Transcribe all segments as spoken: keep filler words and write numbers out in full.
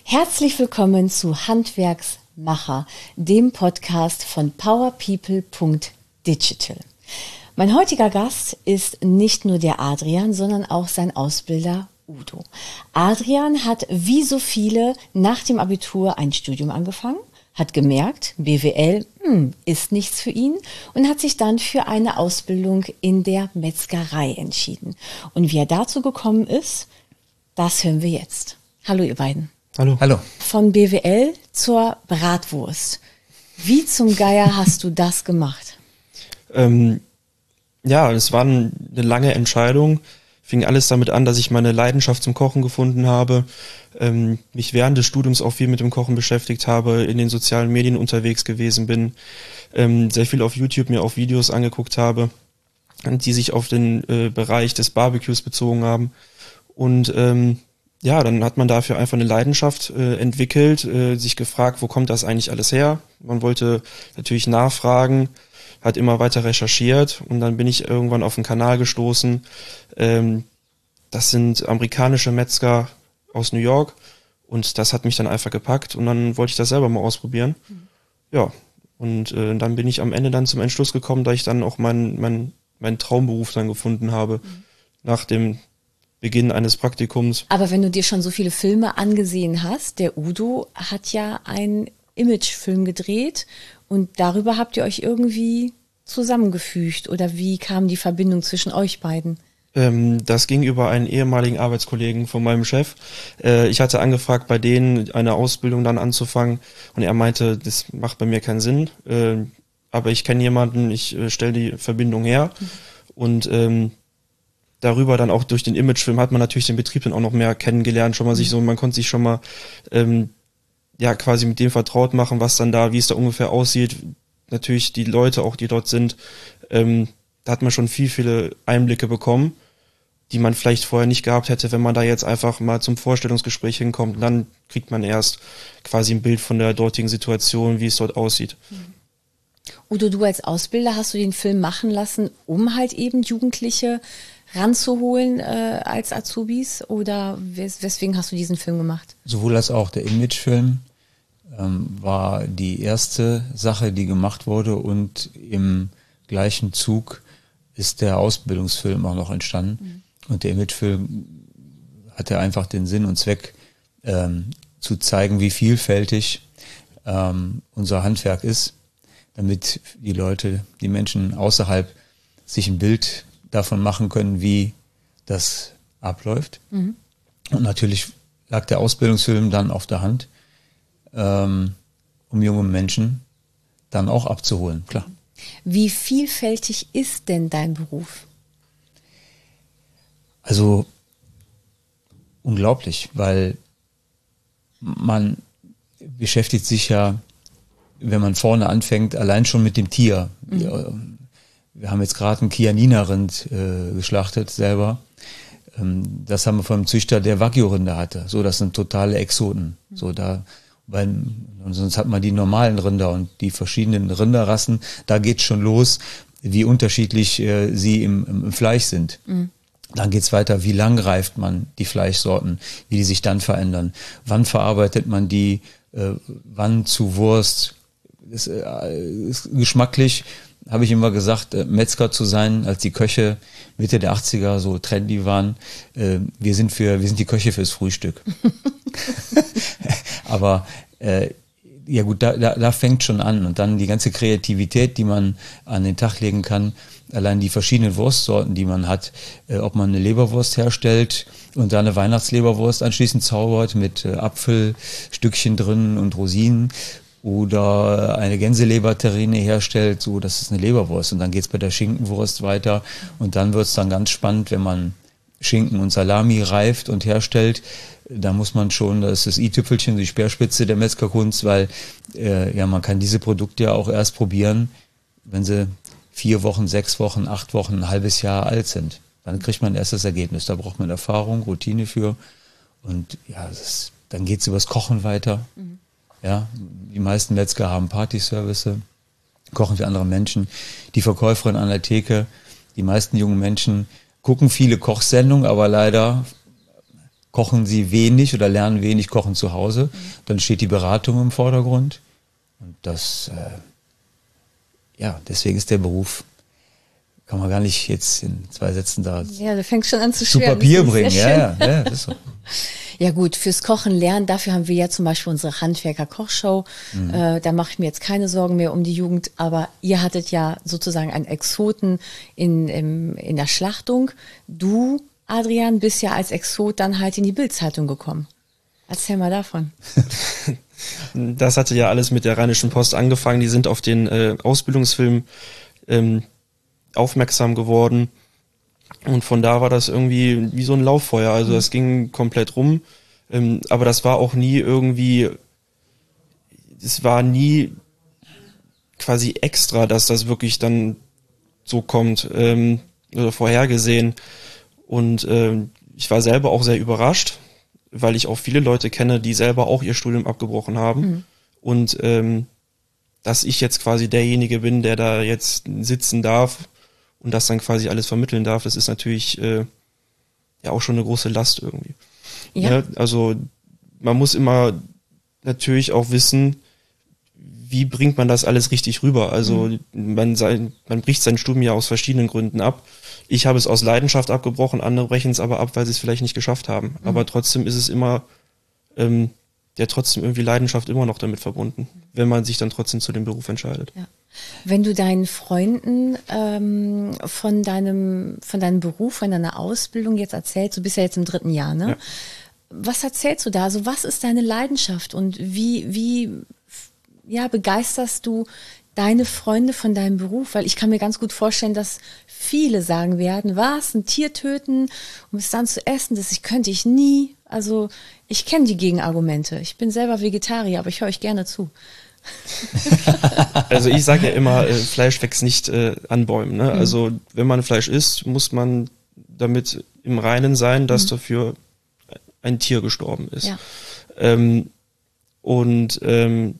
Herzlich willkommen zu Handwerksmacher, dem Podcast von powerpeople punkt digital. Mein heutiger Gast ist nicht nur der Adrian, sondern auch sein Ausbilder Udo. Adrian hat wie so viele nach dem Abitur ein Studium angefangen, hat gemerkt, B W L hm, ist nichts für ihn und hat sich dann für eine Ausbildung in der Metzgerei entschieden. Und wie er dazu gekommen ist, das hören wir jetzt. Hallo ihr beiden. Hallo. Hallo. Von B W L zur Bratwurst. Wie zum Geier hast du das gemacht? Ähm, ja, es war eine lange Entscheidung. Fing alles damit an, dass ich meine Leidenschaft zum Kochen gefunden habe, ähm, mich während des Studiums auch viel mit dem Kochen beschäftigt habe, in den sozialen Medien unterwegs gewesen bin, ähm, sehr viel auf YouTube mir auch Videos angeguckt habe, die sich auf den äh, Bereich des Barbecues bezogen haben. Und ähm, ja, dann hat man dafür einfach eine Leidenschaft äh, entwickelt, äh, sich gefragt, wo kommt das eigentlich alles her? Man wollte natürlich nachfragen, hat immer weiter recherchiert und dann bin ich irgendwann auf einen Kanal gestoßen. Ähm, das sind amerikanische Metzger aus New York und das hat mich dann einfach gepackt und dann wollte ich das selber mal ausprobieren. Mhm. Ja, und äh, dann bin ich am Ende dann zum Entschluss gekommen, da ich dann auch meinen mein, mein Traumberuf dann gefunden habe, mhm. nach dem Beginn eines Praktikums. Aber wenn du dir schon so viele Filme angesehen hast, der Udo hat ja einen Imagefilm gedreht und darüber habt ihr euch irgendwie zusammengefügt oder wie kam die Verbindung zwischen euch beiden? Ähm, das ging über einen ehemaligen Arbeitskollegen von meinem Chef. Äh, ich hatte angefragt, bei denen eine Ausbildung dann anzufangen und er meinte, das macht bei mir keinen Sinn, äh, aber ich kenne jemanden, ich äh, stelle die Verbindung her mhm. und ähm, darüber dann auch durch den Imagefilm hat man natürlich den Betrieb dann auch noch mehr kennengelernt, schon mal sich so, man konnte sich schon mal ähm, ja quasi mit dem vertraut machen, was dann da, wie es da ungefähr aussieht. Natürlich die Leute auch, die dort sind, ähm, da hat man schon viel, viele Einblicke bekommen, die man vielleicht vorher nicht gehabt hätte, wenn man da jetzt einfach mal zum Vorstellungsgespräch hinkommt. Und dann kriegt man erst quasi ein Bild von der dortigen Situation, wie es dort aussieht. Mhm. Udo, du als Ausbilder hast du den Film machen lassen, um halt eben Jugendliche ranzuholen äh, als Azubis oder wes- weswegen hast du diesen Film gemacht? Sowohl als auch der Imagefilm ähm, war die erste Sache, die gemacht wurde und im gleichen Zug ist der Ausbildungsfilm auch noch entstanden. Mhm. Und der Imagefilm hatte einfach den Sinn und Zweck, ähm, zu zeigen, wie vielfältig ähm, unser Handwerk ist, damit die Leute, die Menschen außerhalb sich ein Bild davon machen können, wie das abläuft. Mhm. Und natürlich lag der Ausbildungsfilm dann auf der Hand, ähm, um junge Menschen dann auch abzuholen, klar. Wie vielfältig ist denn dein Beruf? Also unglaublich, weil man beschäftigt sich ja, wenn man vorne anfängt, allein schon mit dem Tier. Mhm. Wir, wir haben jetzt gerade einen Chianina-Rind äh, geschlachtet selber. Ähm, das haben wir vom Züchter, der Wagyu-Rinder hatte. So, das sind totale Exoten. Mhm. So, da, weil, sonst hat man die normalen Rinder und die verschiedenen Rinderrassen. Da geht's schon los, wie unterschiedlich äh, sie im, im, im Fleisch sind. Mhm. Dann geht's weiter, wie lang reift man die Fleischsorten, wie die sich dann verändern. Wann verarbeitet man die, äh, wann zu Wurst. Das äh, ist geschmacklich, habe ich immer gesagt, äh, Metzger zu sein, als die Köche Mitte der achtziger so trendy waren. Äh, wir sind für, wir sind die Köche fürs Frühstück. Aber äh, ja gut, da, da, da fängt schon an und dann die ganze Kreativität, die man an den Tag legen kann. Allein die verschiedenen Wurstsorten, die man hat, äh, ob man eine Leberwurst herstellt und da eine Weihnachtsleberwurst anschließend zaubert mit äh, Apfelstückchen drin und Rosinen oder eine Gänseleberterrine herstellt, so das ist eine Leberwurst und dann geht's bei der Schinkenwurst weiter und dann wird's dann ganz spannend, wenn man Schinken und Salami reift und herstellt, da muss man schon, das ist das i-Tüpfelchen, die Speerspitze der Metzgerkunst, weil äh, ja man kann diese Produkte ja auch erst probieren, wenn sie vier Wochen, sechs Wochen, acht Wochen, ein halbes Jahr alt sind. Dann kriegt man erst das Ergebnis. Da braucht man Erfahrung, Routine für. Und ja, das ist, dann geht's übers Kochen weiter. Mhm. Ja, die meisten Metzger haben Partyservice, kochen für andere Menschen. Die Verkäuferin an der Theke, die meisten jungen Menschen gucken viele Kochsendungen, aber leider kochen sie wenig oder lernen wenig Kochen zu Hause. Mhm. Dann steht die Beratung im Vordergrund. Und das, äh, ja, deswegen ist der Beruf, kann man gar nicht jetzt in zwei Sätzen da ja, du fängst schon an zu, zu Papier bringen. Ja, ja, ja, das ist so. Ja gut, fürs Kochen lernen, dafür haben wir ja zum Beispiel unsere Handwerker-Kochshow. Mhm. Äh, da mache ich mir jetzt keine Sorgen mehr um die Jugend, aber ihr hattet ja sozusagen einen Exoten in, in, in der Schlachtung. Du, Adrian, bist ja als Exot dann halt in die Bild-Zeitung gekommen. Erzähl mal davon. Das hatte ja alles mit der Rheinischen Post angefangen. Die sind auf den äh, Ausbildungsfilm ähm, aufmerksam geworden. Und von da war das irgendwie wie so ein Lauffeuer. Also das ging komplett rum. Ähm, aber das war auch nie irgendwie, es war nie quasi extra, dass das wirklich dann so kommt ähm, oder vorhergesehen. Und ähm, ich war selber auch sehr überrascht, weil ich auch viele Leute kenne, die selber auch ihr Studium abgebrochen haben. Mhm. Und ähm, dass ich jetzt quasi derjenige bin, der da jetzt sitzen darf und das dann quasi alles vermitteln darf, das ist natürlich äh, ja auch schon eine große Last irgendwie. Ja. Ja, also man muss immer natürlich auch wissen, wie bringt man das alles richtig rüber. Also mhm. man, sein, man bricht sein Studium ja aus verschiedenen Gründen ab. Ich habe es aus Leidenschaft abgebrochen, andere brechen es aber ab, weil sie es vielleicht nicht geschafft haben. Mhm. Aber trotzdem ist es immer, ähm, ja trotzdem irgendwie Leidenschaft immer noch damit verbunden, wenn man sich dann trotzdem zu dem Beruf entscheidet. Ja. Wenn du deinen Freunden ähm, von deinem von deinem Beruf, von deiner Ausbildung jetzt erzählst, du bist ja jetzt im dritten Jahr, ne? Ja. Was erzählst du da? Also was ist deine Leidenschaft und wie wie ja begeisterst du deine Freunde von deinem Beruf? Weil ich kann mir ganz gut vorstellen, dass viele sagen werden, was, ein Tier töten, um es dann zu essen, das ich könnte ich nie. Also ich kenne die Gegenargumente. Ich bin selber Vegetarier, aber ich höre euch gerne zu. Also ich sage ja immer, äh, Fleisch wächst nicht äh, an Bäumen. Ne? Mhm. Also wenn man Fleisch isst, muss man damit im Reinen sein, dass mhm. dafür ein Tier gestorben ist. Ja. Ähm, und ähm,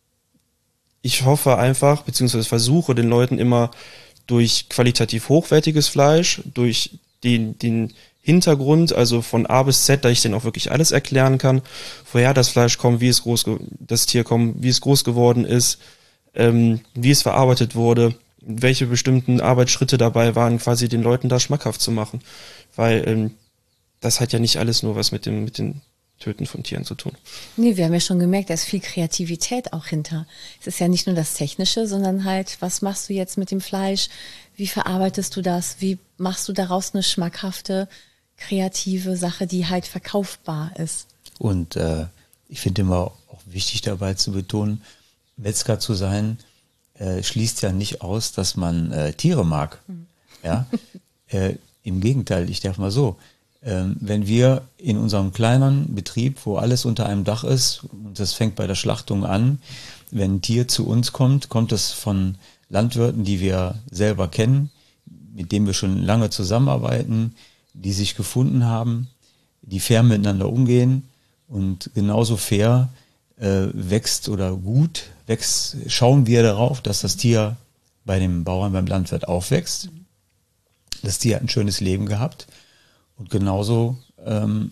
ich hoffe einfach, beziehungsweise versuche den Leuten immer durch qualitativ hochwertiges Fleisch, durch den, den Hintergrund, also von A bis Z, da ich denen auch wirklich alles erklären kann, woher das Fleisch kommt, wie es groß, das Tier kommt, wie es groß geworden ist, ähm, wie es verarbeitet wurde, welche bestimmten Arbeitsschritte dabei waren, quasi den Leuten das schmackhaft zu machen. Weil ähm, das hat ja nicht alles nur was mit dem, mit den Töten von Tieren zu tun. Nee, wir haben ja schon gemerkt, da ist viel Kreativität auch hinter. Es ist ja nicht nur das Technische, sondern halt, was machst du jetzt mit dem Fleisch? Wie verarbeitest du das? Wie machst du daraus eine schmackhafte, kreative Sache, die halt verkaufbar ist? Und äh, ich finde immer auch wichtig dabei zu betonen, Metzger zu sein, äh, schließt ja nicht aus, dass man äh, Tiere mag. Mhm. Ja, äh, im Gegenteil, ich darf mal so, Ähm, wenn wir in unserem kleinen Betrieb, wo alles unter einem Dach ist, und das fängt bei der Schlachtung an, wenn ein Tier zu uns kommt, kommt es von Landwirten, die wir selber kennen, mit denen wir schon lange zusammenarbeiten, die sich gefunden haben, die fair miteinander umgehen und genauso fair äh, wächst oder gut wächst, schauen wir darauf, dass das Tier bei dem Bauern, beim Landwirt aufwächst. Das Tier hat ein schönes Leben gehabt. Und genauso ähm,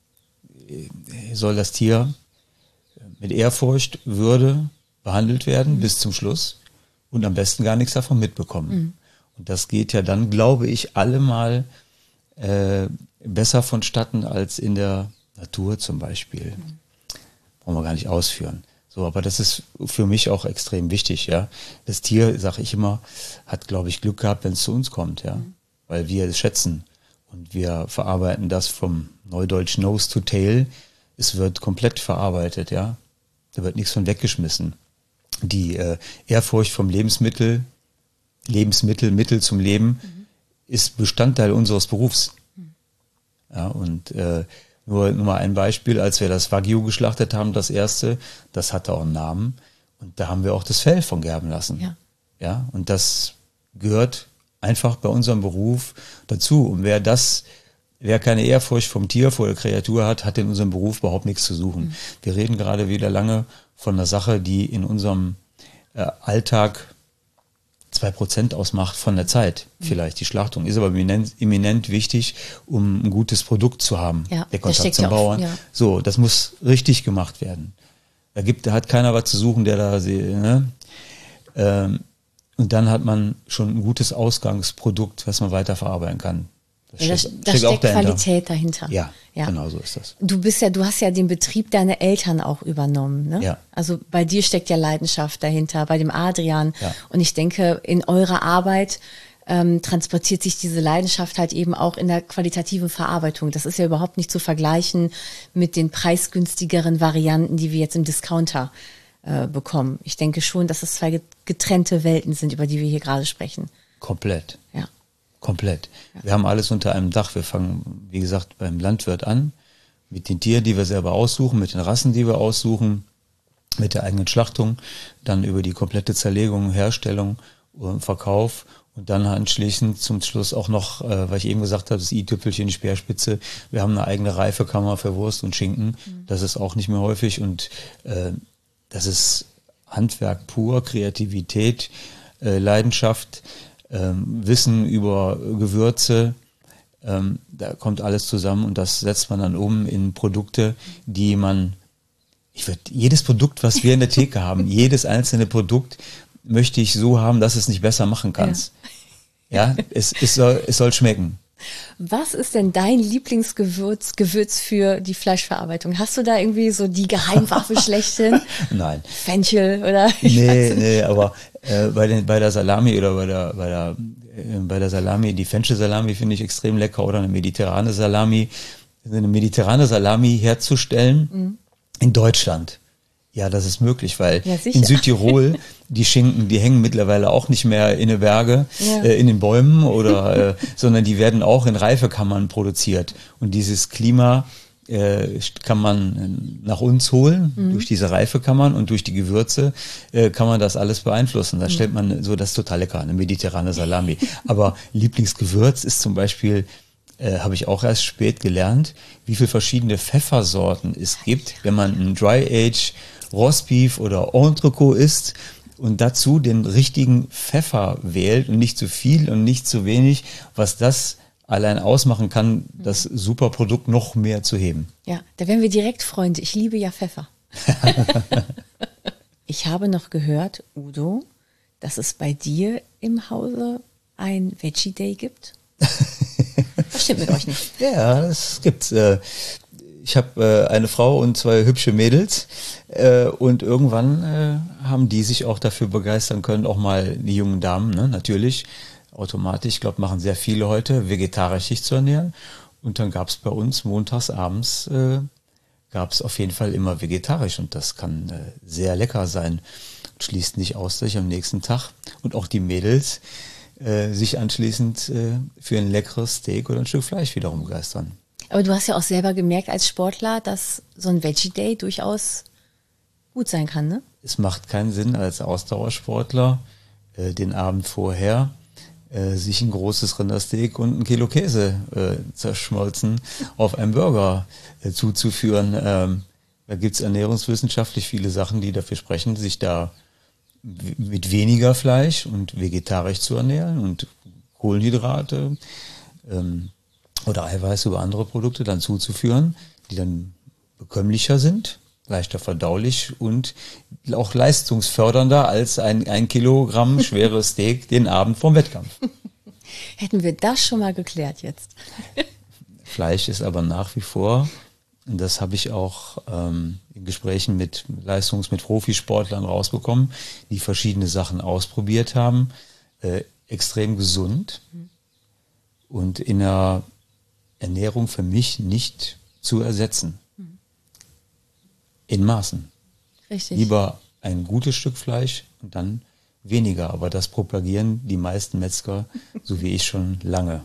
soll das Tier mit Ehrfurcht, Würde behandelt werden mhm. bis zum Schluss und am besten gar nichts davon mitbekommen. Mhm. Und das geht ja dann, glaube ich, allemal äh, besser vonstatten als in der Natur zum Beispiel. Mhm. Brauchen wir gar nicht ausführen. So, aber das ist für mich auch extrem wichtig. Ja, das Tier, sage ich immer, hat, glaube ich, Glück gehabt, wenn es zu uns kommt, ja, mhm. weil wir es schätzen. Und wir verarbeiten das vom Neudeutsch Nose to Tail. Es wird komplett verarbeitet, ja. Da wird nichts von weggeschmissen. Die äh, Ehrfurcht vom Lebensmittel, Lebensmittel, Mittel zum Leben, mhm. ist Bestandteil unseres Berufs. Mhm. Ja, und äh, nur, nur mal ein Beispiel, als wir das Wagyu geschlachtet haben, das erste, das hatte auch einen Namen. Und da haben wir auch das Fell von gerben lassen. Ja. Ja, und das gehört einfach bei unserem Beruf dazu. Und wer das, wer keine Ehrfurcht vom Tier, vor der Kreatur hat, hat in unserem Beruf überhaupt nichts zu suchen. Mhm. Wir reden gerade wieder lange von einer Sache, die in unserem äh, Alltag zwei Prozent ausmacht von der Zeit, vielleicht die Schlachtung. Ist aber eminent, eminent wichtig, um ein gutes Produkt zu haben. Ja, der das Kontakt steckt zum ja Bauern. auch, ja. So, das muss richtig gemacht werden. Da gibt, da hat keiner was zu suchen, der da, ne? Ähm, und dann hat man schon ein gutes Ausgangsprodukt, was man weiterverarbeiten kann. Das Ja, da, steckt, da steckt auch steckt dahinter. Qualität dahinter. Ja, ja, genau so ist das. Du bist ja, du hast ja den Betrieb deiner Eltern auch übernommen, ne? Ja. Also bei dir steckt ja Leidenschaft dahinter, bei dem Adrian. Ja. Und ich denke, in eurer Arbeit ähm, transportiert sich diese Leidenschaft halt eben auch in der qualitativen Verarbeitung. Das ist ja überhaupt nicht zu vergleichen mit den preisgünstigeren Varianten, die wir jetzt im Discounter äh, bekommen. Ich denke schon, dass es zwei getrennte Welten sind, über die wir hier gerade sprechen. Komplett. Ja. Komplett. Ja. Wir haben alles unter einem Dach. Wir fangen, wie gesagt, beim Landwirt an, mit den Tieren, die wir selber aussuchen, mit den Rassen, die wir aussuchen, mit der eigenen Schlachtung, dann über die komplette Zerlegung, Herstellung und Verkauf und dann anschließend zum Schluss auch noch, äh, weil ich eben gesagt habe, das i-Tüpfelchen, die Speerspitze. Wir haben eine eigene Reifekammer für Wurst und Schinken. Mhm. Das ist auch nicht mehr häufig und äh, das ist Handwerk pur, Kreativität, äh, Leidenschaft, ähm, Wissen über Gewürze. Ähm, da kommt alles zusammen und das setzt man dann um in Produkte, die man, ich würde, jedes Produkt, was wir in der Theke haben, jedes einzelne Produkt möchte ich so haben, dass es nicht besser machen kannst. Ja, ja es, es, soll, es soll schmecken. Was ist denn dein Lieblingsgewürz Gewürz für die Fleischverarbeitung? Hast du da irgendwie so die Geheimwaffe schlechthin? Nein. Fenchel oder? Nee, nee, aber äh, bei, den, bei der Salami oder bei der, bei der, äh, bei der Salami, die Fenchel-Salami finde ich extrem lecker oder eine mediterrane Salami. Eine mediterrane Salami herzustellen mhm. in Deutschland. Ja, das ist möglich, weil ja, in Südtirol die Schinken, die hängen mittlerweile auch nicht mehr in den Berge, ja. äh, in den Bäumen oder, äh, sondern die werden auch in Reifekammern produziert. Und dieses Klima äh, kann man nach uns holen mhm. durch diese Reifekammern und durch die Gewürze äh, kann man das alles beeinflussen. Da mhm. stellt man so, das ist total lecker, eine mediterrane Salami. Aber Lieblingsgewürz ist zum Beispiel Äh, habe ich auch erst spät gelernt, wie viele verschiedene Pfeffersorten es gibt, wenn man ein Dry-Age Rostbeef oder Entrecot isst und dazu den richtigen Pfeffer wählt und nicht zu viel und nicht zu wenig, was das allein ausmachen kann, das super Produkt noch mehr zu heben. Ja, da werden wir direkt Freunde. Ich liebe ja Pfeffer. Ich habe noch gehört, Udo, dass es bei dir im Hause ein Veggie Day gibt. Das stimmt mit euch nicht. Ja, es gibt. Äh, ich habe äh, eine Frau und zwei hübsche Mädels äh, und irgendwann äh, haben die sich auch dafür begeistern können, auch mal die jungen Damen, ne, natürlich, automatisch, ich glaube, machen sehr viele heute, vegetarisch sich zu ernähren. Und dann gab es bei uns montags abends, äh, gab es auf jeden Fall immer vegetarisch und das kann äh, sehr lecker sein. Schließt nicht aus, dass ich am nächsten Tag und auch die Mädels Äh, sich anschließend äh, für ein leckeres Steak oder ein Stück Fleisch wiederum begeistern. Aber du hast ja auch selber gemerkt als Sportler, dass so ein Veggie Day durchaus gut sein kann, ne? Es macht keinen Sinn als Ausdauersportler äh, den Abend vorher äh, sich ein großes Rindersteak und ein Kilo Käse äh, zerschmolzen auf einen Burger äh, zuzuführen. Ähm, da gibt's ernährungswissenschaftlich viele Sachen, die dafür sprechen, sich da mit weniger Fleisch und vegetarisch zu ernähren und Kohlenhydrate ähm, oder Eiweiße über andere Produkte dann zuzuführen, die dann bekömmlicher sind, leichter verdaulich und auch leistungsfördernder als ein, ein Kilogramm schweres Steak den Abend vorm Wettkampf. Hätten wir das schon mal geklärt jetzt. Fleisch ist aber nach wie vor, und das habe ich auch ähm, in Gesprächen mit Leistungs-, mit Profisportlern rausbekommen, die verschiedene Sachen ausprobiert haben, äh, extrem gesund mhm. und in der Ernährung für mich nicht zu ersetzen. Mhm. In Maßen. Richtig. Lieber ein gutes Stück Fleisch und dann weniger, aber das propagieren die meisten Metzger, so wie ich schon lange.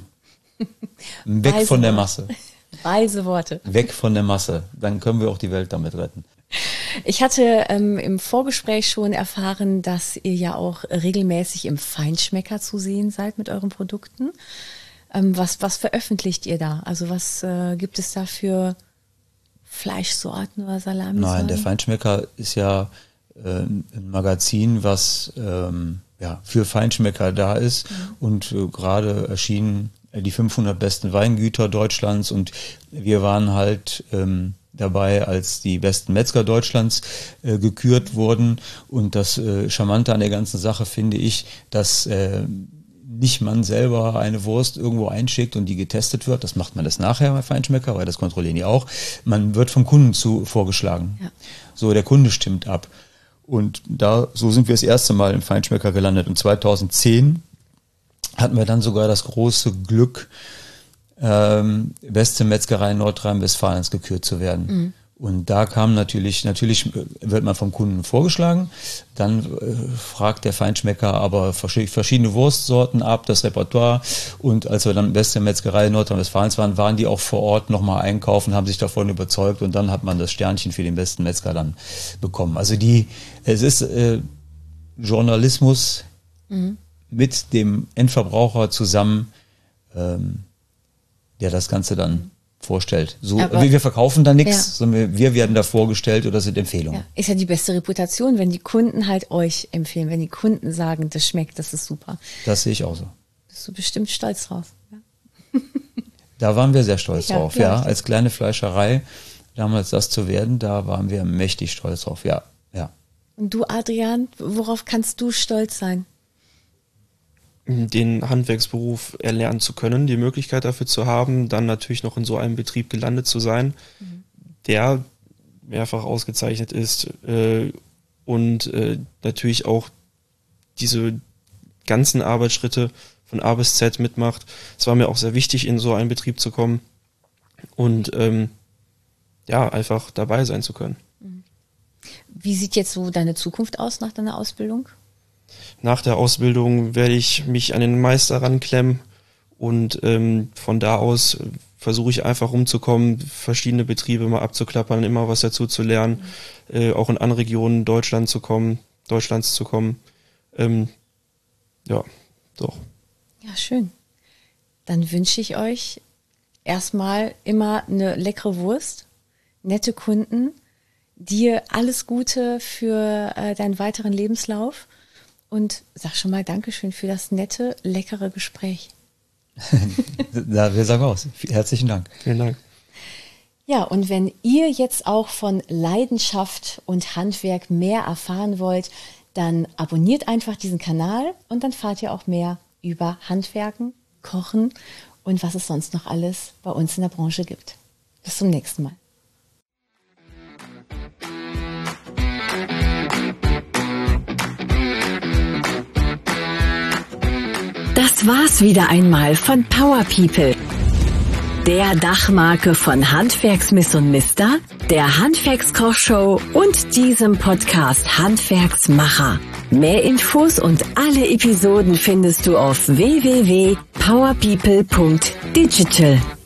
Weg Weise von der Worte. Masse. Weise Worte. Weg von der Masse. Dann können wir auch die Welt damit retten. Ich hatte ähm, im Vorgespräch schon erfahren, dass ihr ja auch regelmäßig im Feinschmecker zu sehen seid mit euren Produkten. Ähm, was, was veröffentlicht ihr da? Also was äh, gibt es da für Fleischsorten oder Salami? Nein, der Feinschmecker ist ja äh, ein Magazin, was ähm, ja, für Feinschmecker da ist. Mhm. Und äh, gerade erschienen die fünfhundert besten Weingüter Deutschlands und wir waren halt ähm, dabei, als die besten Metzger Deutschlands äh, gekürt wurden. Und das äh, Charmante an der ganzen Sache finde ich, dass äh, nicht man selber eine Wurst irgendwo einschickt und die getestet wird. Das macht man das nachher bei Feinschmecker, weil das kontrollieren die auch. Man wird vom Kunden zu vorgeschlagen. Ja. So, der Kunde stimmt ab. Und da, so sind wir das erste Mal im Feinschmecker gelandet. Und zweitausendzehn hatten wir dann sogar das große Glück, ähm, beste Metzgerei Nordrhein-Westfalens gekürt zu werden. Mhm. Und da kam natürlich, natürlich wird man vom Kunden vorgeschlagen, dann äh, fragt der Feinschmecker aber verschiedene Wurstsorten ab, das Repertoire. Und als wir dann beste Metzgerei Nordrhein-Westfalens waren, waren die auch vor Ort nochmal einkaufen, haben sich davon überzeugt und dann hat man das Sternchen für den besten Metzger dann bekommen. Also die, es ist äh, Journalismus, mhm. mit dem Endverbraucher zusammen, ähm, der das Ganze dann vorstellt. So, aber wir verkaufen da nichts, ja. sondern wir werden da vorgestellt oder sind Empfehlungen. Ja, ist ja die beste Reputation, wenn die Kunden halt euch empfehlen, wenn die Kunden sagen, das schmeckt, das ist super. Das sehe ich auch so. Bist du bestimmt stolz drauf. Ja. Da waren wir sehr stolz ja, drauf, ja. Als kleine Fleischerei damals das zu werden, da waren wir mächtig stolz drauf, ja. ja. Und du, Adrian, worauf kannst du stolz sein? Den Handwerksberuf erlernen zu können, die Möglichkeit dafür zu haben, dann natürlich noch in so einem Betrieb gelandet zu sein, mhm. der mehrfach ausgezeichnet ist äh, und äh, natürlich auch diese ganzen Arbeitsschritte von A bis Z mitmacht. Es war mir auch sehr wichtig, in so einen Betrieb zu kommen und ähm, ja, einfach dabei sein zu können. Wie sieht jetzt so deine Zukunft aus nach deiner Ausbildung? Nach der Ausbildung werde ich mich an den Meister ranklemmen und ähm, von da aus versuche ich einfach rumzukommen, verschiedene Betriebe mal abzuklappern, immer was dazu zu lernen, mhm. äh, auch in andere Regionen Deutschland zu kommen, Deutschlands zu kommen. Ähm, ja, doch. Ja, schön. Dann wünsche ich euch erstmal immer eine leckere Wurst, nette Kunden, dir alles Gute für äh, deinen weiteren Lebenslauf. Und sag schon mal Dankeschön für das nette, leckere Gespräch. Ja, wir sagen aus. Herzlichen Dank. Vielen Dank. Ja, und wenn ihr jetzt auch von Leidenschaft und Handwerk mehr erfahren wollt, dann abonniert einfach diesen Kanal und dann fahrt ihr auch mehr über Handwerken, Kochen und was es sonst noch alles bei uns in der Branche gibt. Bis zum nächsten Mal. Das war's wieder einmal von Power People, der Dachmarke von Handwerksmiss und Mister, der Handwerkskochshow und diesem Podcast Handwerksmacher. Mehr Infos und alle Episoden findest du auf w w w punkt powerpeople punkt digital.